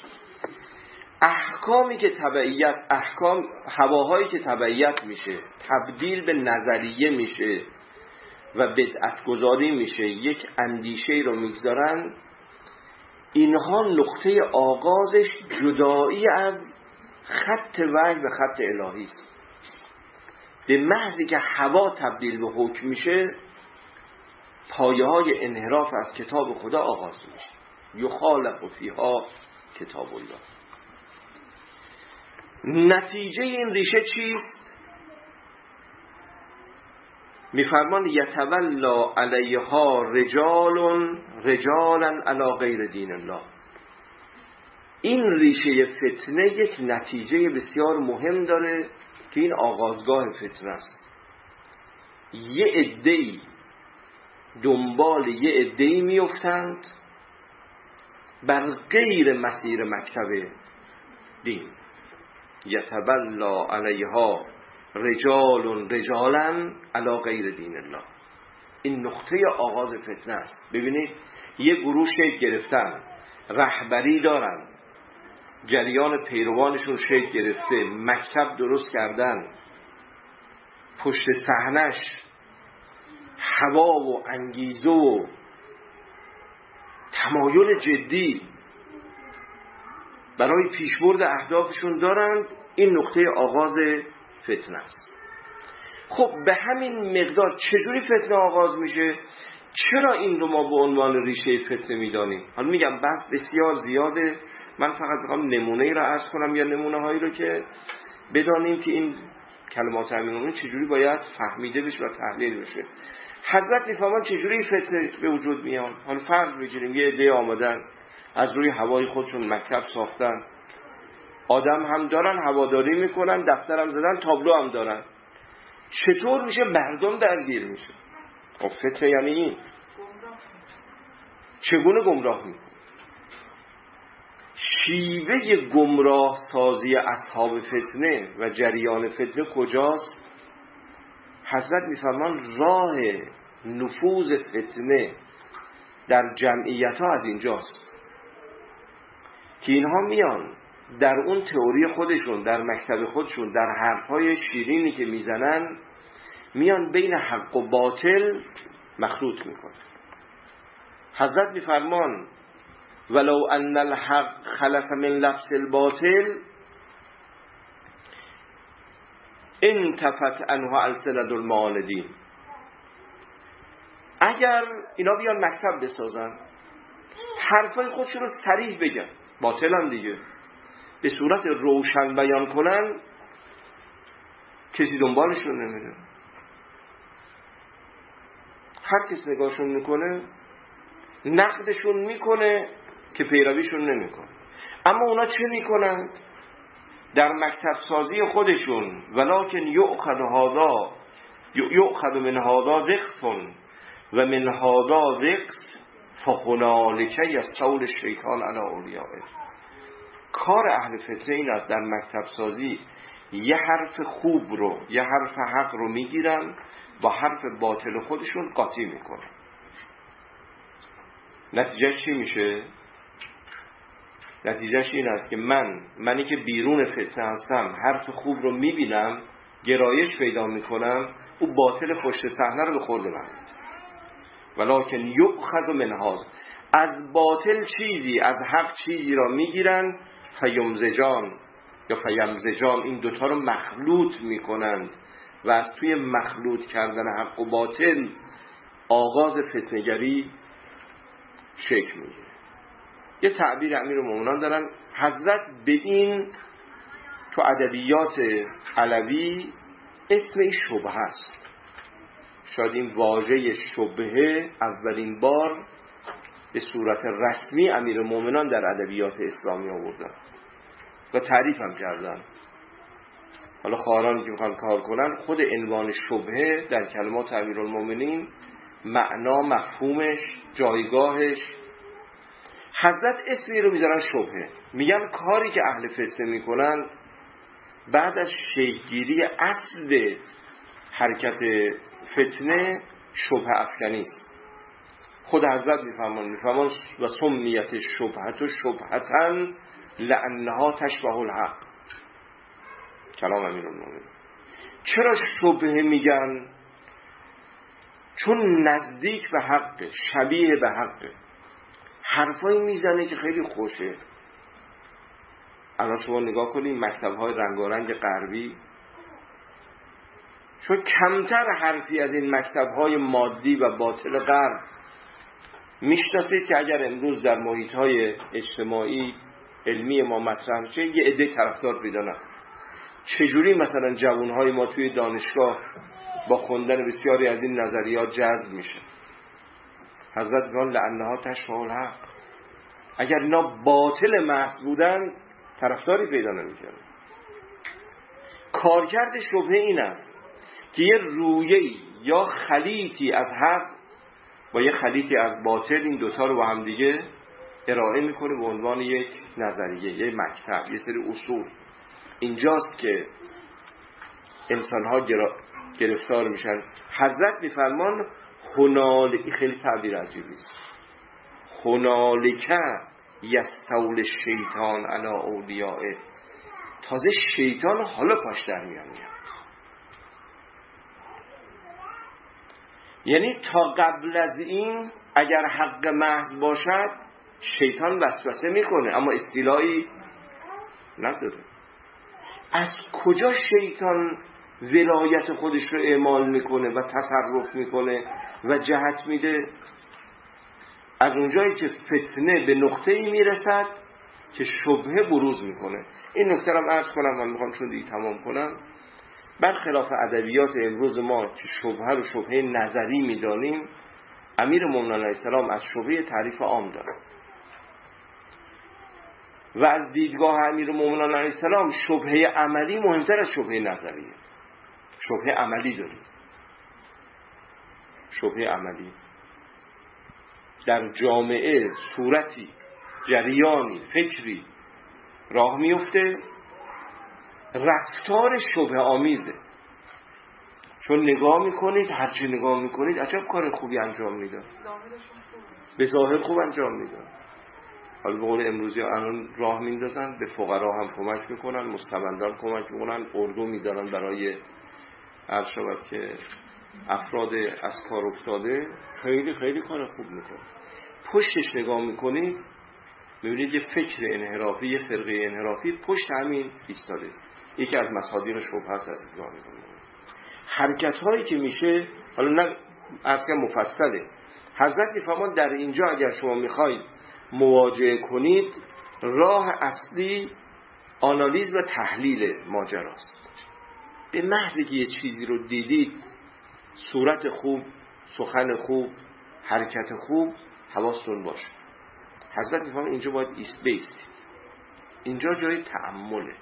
احکامی که تبعیت، هواهایی که تبعیت میشه، تبدیل به نظریه میشه و بدعت گذاری میشه، یک اندیشه رو میگذارن، اینها نقطه آغازش جدایی از خط وحی به خط الهی است. به محضی که هوا تبدیل به حکم میشه، پایه های انحراف از کتاب خدا آغاز میشه. یخالف فیها کتاب الله. نتیجه این ریشه چیست؟ میفرمان یتولا علیها رجالا علی غیر دین الله. این ریشه فتنه یک نتیجه بسیار مهم داره که این آغازگاه فتنه است. یه عده‌ای دنبال یه عده‌ای میافتند بر غیر مسیر مکتب دین. یتولا علیها رجالا علی غیر دین الله. این نقطه آغاز فتنه است. ببینید یه گروه شکل گرفتن، رهبری دارند، جریان پیروانشون شکل گرفته، مکتب درست کردن، پشت صحنش هوا و انگیزه و تمایل جدی برای پیشبرد اهدافشون دارند. این نقطه آغاز فتنه است. خب به همین مقدار چجوری فتنه آغاز میشه؟ چرا این رو ما به عنوان ریشه فتنه میدانیم؟ حالا میگم بحث بسیار زیاده، من فقط میخوام نمونه‌ای رو عرض کنم یا نمونه‌هایی رو که بدانیم که این کلمات امیرالمومنین چجوری باید فهمیده بشه و تحلیل بشه. حضرت میفهمن چجوری فتنه به وجود میان. حالا فرض بگیریم یه عده آمدن از روی هوای خودشون مکتب ساختن، آدم هم دارن، هواداری میکنن، دفتر هم زدن، تابلو هم دارن. چطور میشه مردم درگیر میشه؟ خب فتنه یعنی این. چگونه گمراه میکنه؟ شیوه گمراه سازی اصحاب فتنه و جریان فتنه کجاست؟ حضرت میفرمان راه نفوذ فتنه در جمعیت ها از اینجاست که اینها میان در اون تئوری خودشون، در مکتب خودشون، در حرفهای شیرینی که میزنن، میان بین حق و باطل مخلوط میکنن. حضرت میفرمان ولو ان الحق خلص من لبس الباطل انتفت عنه السنة المعاندین. اگر اینا بیان مکتب بسازن، حرفای خودشون رو صریح بگن، باطل هم دیگه، به صورت روشن بیان کنن، کسی دنبالشون نمیره. هر کس نگاهشون میکنه نقدشون میکنه که پیرویشون نمیکنه. اما اونا چه میکنند؟ در مکتب سازی خودشون ولکن یؤخذ من هذا ذقص و من هذا ذقص فهنالک یستول الشیطان علی اولیائه. کار اهل فتنه این است در مکتب سازی یه حرف خوب رو، یه حرف حق رو میگیرن، با حرف باطل خودشون قاطی میکنن. نتیجهش چی میشه؟ نتیجهش این است که منی که بیرون فتنه هستم، حرف خوب رو میبینم، گرایش پیدا میکنم، او باطل پشت صحنه رو به خورد من میده. ولکن یؤخذ من هذا، از باطل چیزی، از حق چیزی را میگیرن، فیمزجان یا فیمزجان، این دوتا رو مخلوط میکنند و از توی مخلوط کردن حق و باطل آغاز فتنه‌گری شکل میگیره. یه تعبیر امیرالمومنین دارن، حضرت به این تو ادبیات علوی اسم این شبهه است. شاید این واژه شبهه اولین بار به صورت رسمی امیرالمومنین در ادبیات اسلامی آوردن و تعریف هم کردن. حالا خواهرانی که میخوان کار کنن، خود عنوان شبهه در کلمات امیرالمومنین معنا، مفهومش، جایگاهش، حضرت اسمی رو میذارن شبهه. میگن کاری که اهل فتنه میکنن بعد از شیگیری اصل حرکت فتنه شبهه افکنی است. خود حضرت میفهمون و سمیت شبهت و شبهتن لانها تشبه الحق. کلام امیرالمومنین. چرا شبهه میگن؟ چون نزدیک به حقه، شبیه به حقه، حرفایی میزنه که خیلی خوشه. الان شما نگاه کنید مکتب‌های رنگارنگ غربی، چون کمتر حرفی از این مکتب‌های مادی و باطل غرب میشناسید که اگر امروز در محیط‌های اجتماعی علمی ما مطرح شه یه عده طرفدار پیدا نکنه. چجوری مثلا جوانهای ما توی دانشگاه با خوندن بسیاری از این نظریات جذب میشه؟ حضرت میگن لانها تشبه الحق. اگر اینا باطل محض بودن طرفداری پیدا نمی‌کردن. کارکرد شبهه این است که یه رویه‌ای یا خلیطی از حق با یه خلیطی از باطل، این دوتا رو با هم دیگه ارائه میکنه به عنوان یک نظریه، یک مکتب، یه سری اصول. اینجاست که انسان‌ها گرفتار میشن. حضرت میفرمان هنالک، خیلی تعبیر عجیبی است، هنالک یستول شیطان علی اولیائه. تازه شیطان حالا پاش در میاد. یعنی تا قبل از این اگر حق محض باشد شیطان وسوسه میکنه اما استیلایی نداره. از کجا شیطان ولایت خودش رو اعمال میکنه و تصرف میکنه و جهت میده؟ از اونجایی که فتنه به نقطه‌ای میرسد که شبهه بروز میکنه. این نکته رو عرض کنم و میخوام چون دیگه تمام کنم. برخلاف ادبیات امروز ما که شبهه رو شبهه نظری میدانیم، امیرالمومنین علیه السلام از شبهه تعریف عام داره و از دیدگاه امیرالمومنین علیه السلام شبهه عملی مهمتر از شبهه نظریه. شبهه عملی داریم. شبهه عملی در جامعه صورتی، جریانی، فکری راه میفته، رفتار شبهه آمیزه. چون نگاه میکنید، هرچی نگاه میکنید عجب کار خوبی انجام میدن، به ظاهر خوب انجام میدن. حالا به قول امروزی الان راه میندازن، به فقرا هم کمک میکنن، مستبدان کمک میکنن، اردو میذارن برای عرض شود که افراد از کار افتاده. خیلی خیلی کار خوب میکنه. پشتش نگاه میکنید میبینید یه فکر انحرافی، یه فرقه انحرافی پشت همین ایستاده. یکی از مصادیق شبهه است از دیدگاه میکنه. حرکت هایی که میشه، حالا نه عرض کنم مفصله، حضرت میفرمان در اینجا اگر شما میخواید مواجهه کنید، راه اصلی آنالیز و تحلیل ماجراست. به محضی که یه چیزی رو دیدید، صورت خوب، سخن خوب، حرکت خوب، حواستون باشه. حضرت میفرمان اینجا باید بیستید. اینجا جای تأمله،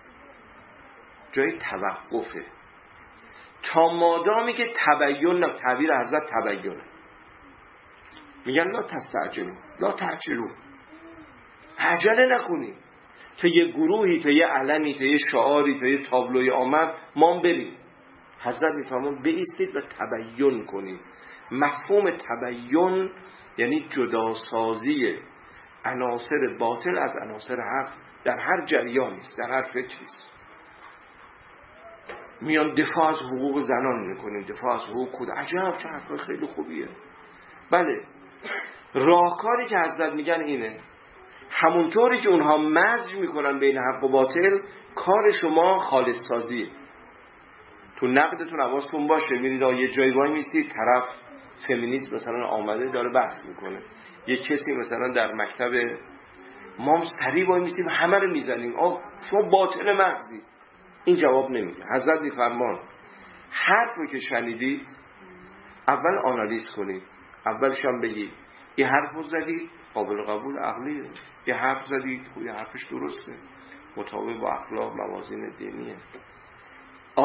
جای توقفه. تا مادامی که تبیین، تعبیر حضرت تبیینه، میگن لا تستعجلوا، لا تعجلوا، عجله نکنید تا یه گروهی، تا یه علمی، تا یه شعاری، تا یه تابلوی آمد ما بریم. حضرت میفرمان بایستید و تبیین کنید. مفهوم تبیین یعنی جداسازی عناصر باطل از عناصر حق در هر جریانی است، در هر فکری است. میان دفاع از حقوق زنان میکنیم، دفاع از حقوق کودک، عجب چه حرفای خیلی خوبیه. بله، راهکاری که حضرت میگن اینه. همونطوری که اونها مزج میکنن بین حق و باطل، کار شما خالص سازیه. تو نقدتون حواستون باشه، میرید یه جایی وای میستید، طرف فمینیست مثلا آمده داره بحث میکنه، یه کسی مثلا در مکتب ما سریع وای میستیم همه رو میزنیم، شما باطل محضی. این جواب نمیده. حضرت میفرمان حرف رو که شنیدید اول آنالیز کنید، اولش هم بگید این حرف رو زدید قابل قبول عقلیه، یه حرف زدید خب یه حرفش درسته، مطابق با اخلاق موازین دینیه.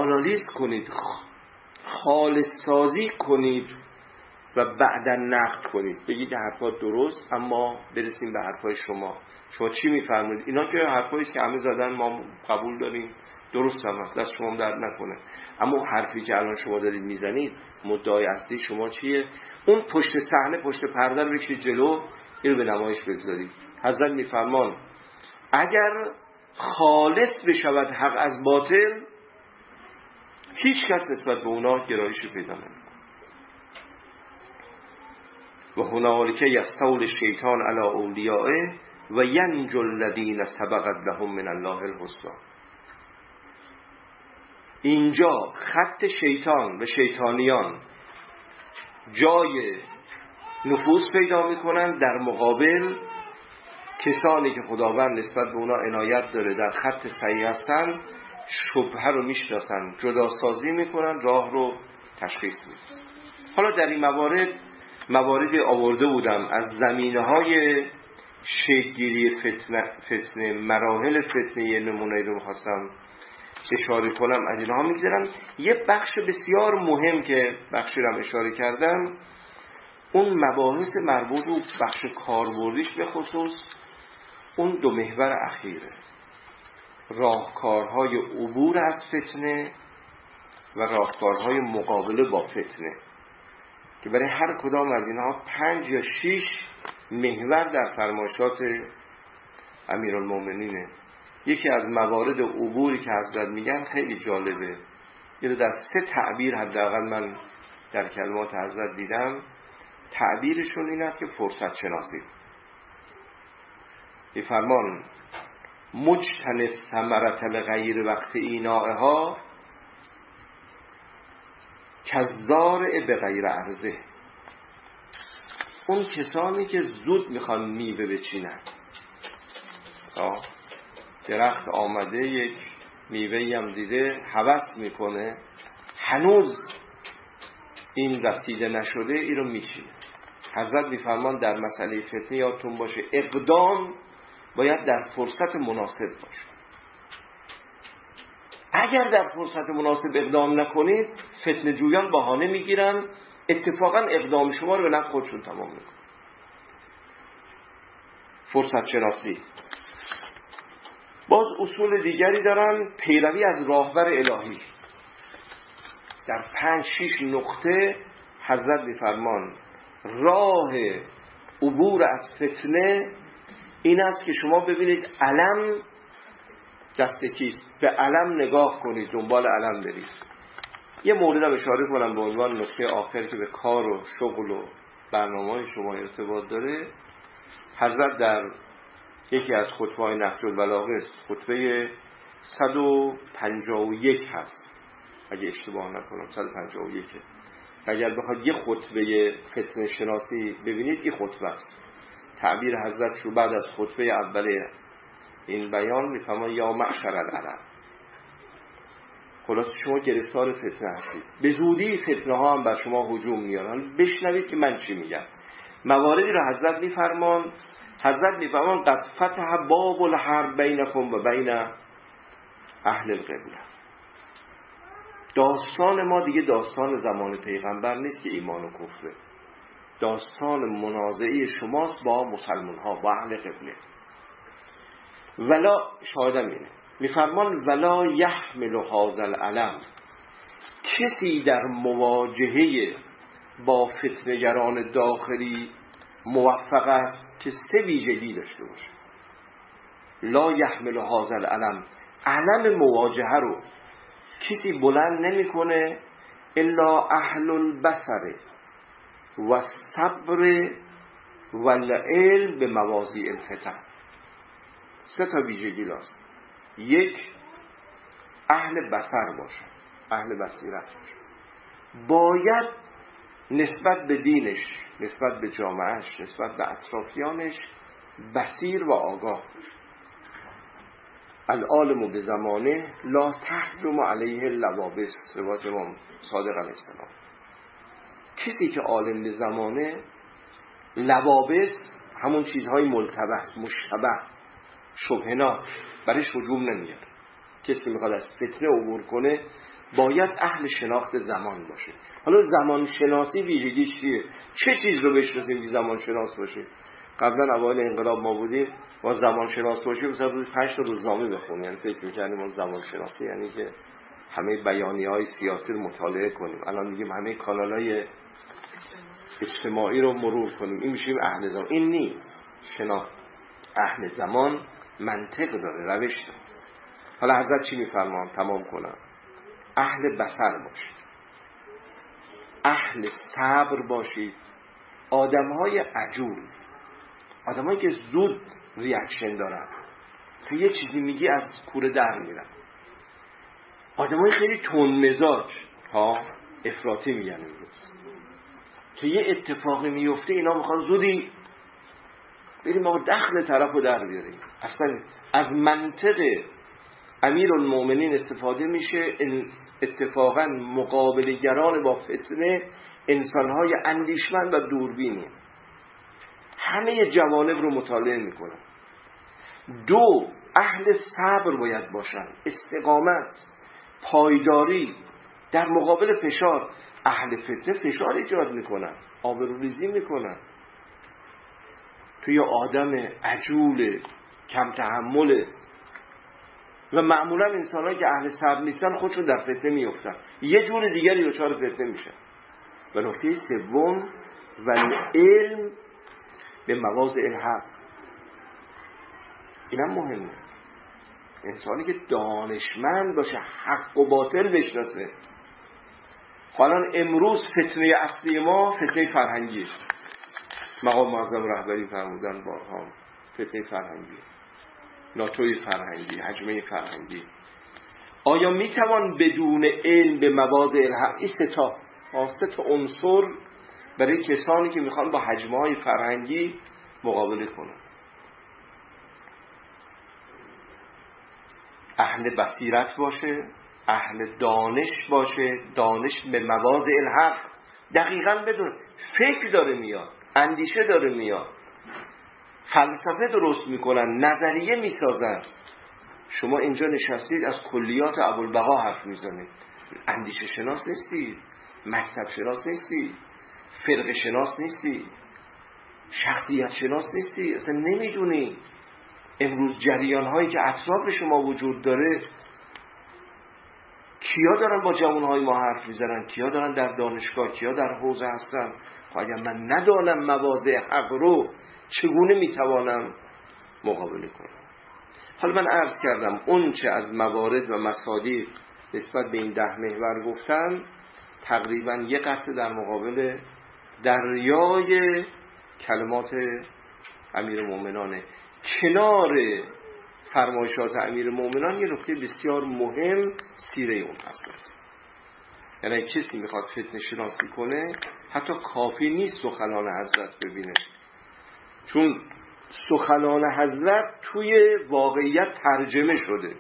آنالیز کنید، خالص سازی کنید و بعدا نقد کنید. بگید حرفا درست، اما برسیم به حرفای شما چی میفرمایید. اینا که حرفایی است که همه زدن، ما قبول داریم، درست هم هست، دست شما درد نکنه. اما حرفی که الان شما دارید میزنید، مدعای اصلی شما چیه؟ اون پشت صحنه، پشت پرده رو بکشید جلو، اینو به نمایش بگذارید. حضرت میفرمان اگر خالص بشود حق از باطل، هیچ کس نسبت به اونا گرایشی پیدا نمی‌کنه. و هنالک یستول الشیطان علی اولیائه و ینجو الذین سبقت لهم من الله الحسنی. اینجا خط شیطان و شیطانیان جای نفوذ پیدا میکنن در مقابل کسانی که خداوند نسبت به اونا عنایت داره، در خط صحیح هستن، شبهه رو میشناسن، جدا سازی میکنن، راه رو تشخیص میدن. حالا در این مواردی آورده بودم از زمینه‌های شکل‌گیری فتنه، مراحل فتنه، یه نمونه‌ای رو می‌خواستم اشاره کنم، از اینها میگذرم. یه بخش بسیار مهم که بخشی رو اشاره کردم، اون مباحث مربوط به بخش کاربردیش، به خصوص اون دو محور اخیره، راهکارهای عبور از فتنه و راهکارهای مقابله با فتنه، که برای هر کدام از اینها 5 یا 6 محور در فرمایشات امیرالمومنینه. یکی از موارد عبوری که حضرت میگن خیلی جالبه، اینو در 3 تعبیر حداقل من در کلمات حضرت دیدم. تعبیرشون این است که فرصت شناسی. میفرمان مجتنب ثمرة الغیر وقت اینائها کالزارع بغیر عرضه. اون کسانی که زود میخوان میوه بچینن، درخت آمده یک میوه‌ای هم دیده، هوس میکنه، هنوز این رسیده نشده، این رو میچینه. حضرت میفرمان در مسئله فتنه یادتون باشه اقدام باید در فرصت مناسب باشه. اگر در فرصت مناسب اقدام نکنید، فتنه جویان بهانه میگیرن، اتفاقا اقدام شما رو به نفع خودشون تمام میکنن. فرصت شناسی. باز اصول دیگری دارن، پیروی از راهبر الهی. در 5-6 نقطه حضرت میفرمان راه عبور از فتنه این است که شما ببینید علم دست کیست، به علم نگاه کنید، دنبال علم برید. یه موردم اشاره کنم به عنوان نکته آخر که به کار و شغل و برنامه‌های شما ارتباط داره. حضرت در یکی از خطبه‌های نهج البلاغه، خطبه 151 هست اگه اشتباه نکنم، 151. اگر بخواد یه خطبه فتنه شناسی ببینید این خطبه است. تعبیر حضرت شو بعد از خطبه اوله این بیان میفهمن یا معشر العرب، خلاص شما گرفتار فتنه هستید، به زودی فتنه ها هم بر شما هجوم میارن. بشنوید که من چی میگم. مواردی رو حضرت میفرمان قد فتح باب الحرب بینکم و بین اهل القبله. داستان ما دیگه داستان زمان پیغمبر نیست که ایمان و کفره، داستان منازعه شماست با مسلمان ها، با اهل قبله. ولا شاهدم اینه، میفرمان ولا یحمل هذا العلم، کسی در مواجهه با فتنه‌گران داخلی موفق است که 3 ویژگی داشته باشه. لا یحمل هذا العلم، علم مواجهه رو کسی بلند نمیکنه الا اهل البصر و الصبر و العلم به مواضع الفتن. 3 تا ویژگی لازم. 1 اهل بصر باشه، اهل بصیرت باشه، باید نسبت به دینش، نسبت به جامعهش، نسبت به اطرافیانش بصیر و آگاه باشه. العالم به زمانه لا تحجم علیه اللوابس، روایت امام صادق علیه السلام. کسی که عالم به زمانه، لوابس همون چیزهای ملتبس، مشتبه، شبهناک، برایش هجوم نمیاره. کسی که میخواد از فتنه عبور کنه باید اهل شناخت زمان باشه. حالا زمان شناسی ویژگیش چیه؟ چه چیز رو بشناسیم که زمان شناس باشه؟ قبلا اوایل انقلاب ما بودیم، ما زمان شناس باشیم مثلا روز 5 تا روزنامه بخونیم، یعنی فکر می‌کنیم ما زمان شناسی یعنی که همه بیانیه‌های سیاسی رو مطالعه کنیم. الان میگیم همه کانال‌های اجتماعی رو مرور کنیم، این میشیم اهل زمان. این نیست. شناخت اهل زمان منطق داره، روش داره. حالا حضرت چی میفرمان؟ تمام کنم. اهل بصر باشید، اهل صبر باشید. آدم‌های عجول، آدمایی که زود ریاکشن دارن، تو یه چیزی میگی از کوره در میرن. آدمای خیلی تندمزاج افراطی میگن امروز. تو یه اتفاقی میفته اینا میخوان زودی بریم ما دخل طرفو در بیاریم. اصلا از منطق امیرالمومنین استفاده میشه. اتفاقا مقابلگران با فتنه انسانهای اندیشمند و دوربینی، همه جوانب رو مطالعه میکنن. 2 اهل صبر باید باشن، استقامت، پایداری در مقابل فشار. اهل فتنه فشار ایجاد میکنن، آبروریزی میکنن. توی آدم عجول کم تحمله و معمولا انسانایی که اهل صبر نیستن خودشون در فتنه میفتن، یه جور دیگری دچار فتنه میشن. و نکته سوم و علم به مواضع الحق، اینم مهمه. انسانی که دانشمند باشه، حق و باطل بشناسه. حالا امروز فتنه اصلی ما فتنه فرهنگی، مقام معظم رهبری فرمودن بارها، فتنه فرهنگی، ناتوی فرهنگی، هجمه فرهنگی. آیا میتوان بدون علم به مواضع الحق، این 3 تا عنصر برای کسانی که میخوان با هجمه های فرهنگی مقابله کنن؟ اهل بصیرت باشه، اهل دانش باشه، دانش به مواضع الحق، دقیقاً بدون فکر داره میاد، اندیشه داره میاد، فلسفه درست میکنن، نظریه میسازن. شما اینجا نشستید از کلیات ابوالبقا حرف میزنید، اندیشه شناس نیستید، مکتب شناس نیستید، فرقه شناس نیستید، شخصیت شناس نیستید، اصلا نمیدونی امروز جریان هایی که اطراف شما وجود داره، کیا دارن با جوان های ما حرف میزنن، کیا دارن در دانشگاه، کیا در حوزه هستن. اگر من ندانم مواضع حق رو، چگونه میتوانم مقابله کنم؟ حالا من عرض کردم اون چه از موارد و مصادیق نسبت به این 10 محور گفتم، تقریبا یه قطعه در مقابل دریای کلمات امیرالمومنانه. کنار فرمایشات امیرالمومنان یه نکته بسیار مهم سیره اون هست. یعنی کسی میخواد فتنه شناسی کنه حتی کافی نیست سخنان حضرت ببینه، چون سخنان حضرت توی واقعیت ترجمه شده.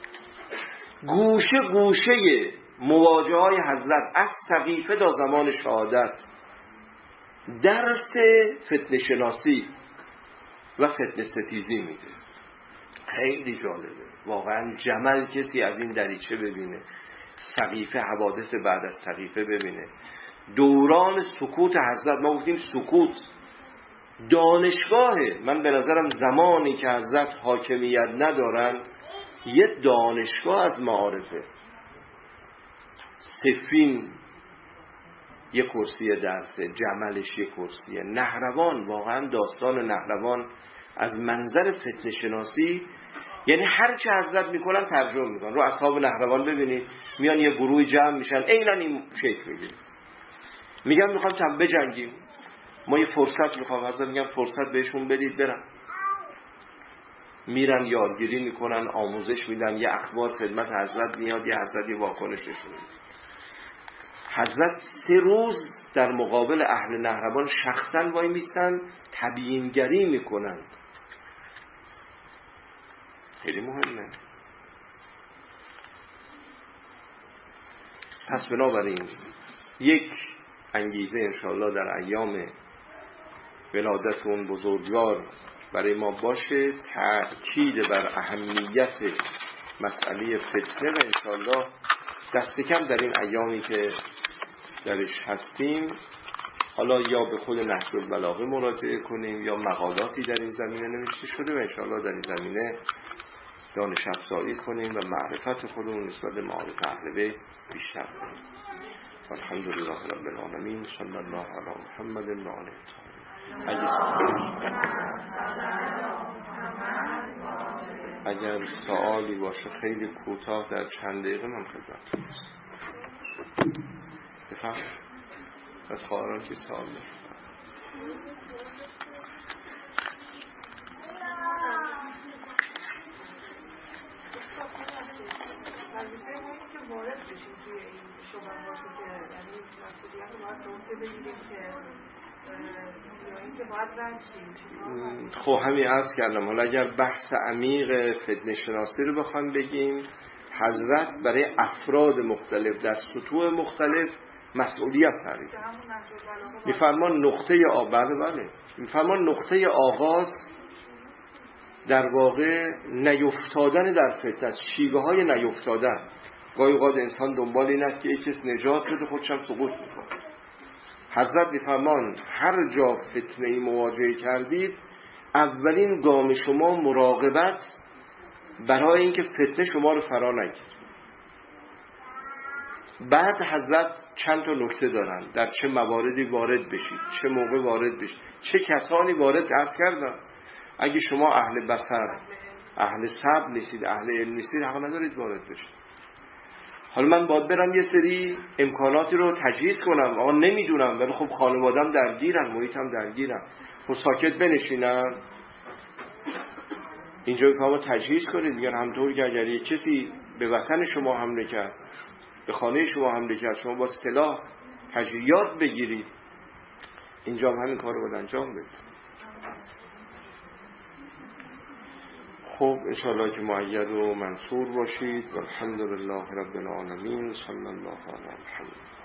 گوشه گوشه مواجهه های حضرت از سقیفه تا زمان شهادت درس فتنه شناسی و فتنه ستیزی میده. خیلی جالبه واقعا. جمل کسی از این دریچه ببینه، سقیفه، حوادث بعد از سقیفه ببینه، دوران سکوت حضرت. ما گفتیم سکوت دانشگاهه. من به نظرم زمانی که حضرت حاکمیت ندارن یه دانشگاه از معارفه. صفین یه کرسی درسه، جملش یه کرسیه، نهروان، واقعا داستان نهروان از منظر فتنه شناسی، یعنی هر چه حضرت میکنن ترجمه میکنن. رو اصحاب نهروان ببینید، میان یه گروه جمع میشن، عیناً این شکل میگیره، میگن میخوام تم بجنگیم، ما یه فرصت میخوام. حضرت میگن فرصت بهشون بدید برن. میرن یادگیری میکنن، آموزش میدن، یه اخبار خدمت حضرت میاد، یه حضرت یه واکنش نشون میده. حضرت 3 روز در مقابل اهل نهروان شخصا وای میستن، تبیینگری میکنن. خیلی مهمه. پس بنابراین یک انگیزه انشاءالله در ایام ولادت اون بزرگوار برای ما باشه، تأکید بر اهمیت مسئله فتنه و انشاءالله دست کم در این ایامی که درش هستیم، حالا یا به خود نهج البلاغه مراجعه کنیم یا مقالاتی در این زمینه نوشته شده و انشاءالله در این زمینه دانش افزایی کنیم و معرفت خودمون نسبت به معارف اهل بیت بیشتر کنیم. الحمدلله رب العالمین. صلی الله علی محمد و آله اگر سوالی باشه خیلی کوتاه در چند دقیقه من خدمتتون بفهم. از خواهران که سوال داشت. خب همین عرض کردم. حالا اگر بحث عمیق فتنه شناسی رو بخوام بگیم، حضرت برای افراد مختلف در سطوح مختلف مسئولیت تعریف می‌فرمان. می‌فرمان نقطه آغاز در واقع نیفتادن در فتنه است، شیوه های نیفتادن. گاهی اوقات انسان دنبال این است که یک کس نجات بده، خودش هم سقوط میکنه. حضرت می‌فرمان هر جا فتنه‌ای مواجهه کردید، اولین گام شما مراقبت برای اینکه فتنه شما رو فرا نگیره. بعد حضرت چند تا نکته دارن، در چه مواردی وارد بشید، چه موقع وارد بشید، چه کسانی وارد. عرض کردم اگه شما اهل بصر، اهل صبر نیستید، اهل علم نیستید، حق ندارید وارد بشید. حالا من باید برم یه سری امکاناتی رو تجهیز کنم، آقا نمیدونم، ولی خب خانوادم درگیرن، محیطم درگیرن، خب ساکت بنشینم. اینجا کامو تجهیز کنید. میگن همطور که اگر یک کسی به وطن شما حمله کرد، به خانه شما حمله کرد، شما با سلاح تجهیزات بگیرید. اینجا همین کار رو باید انجام بدید. خب انشاءالله که مؤید و منصور باشید. والحمدلله رب العالمین. صلی الله علی محمد.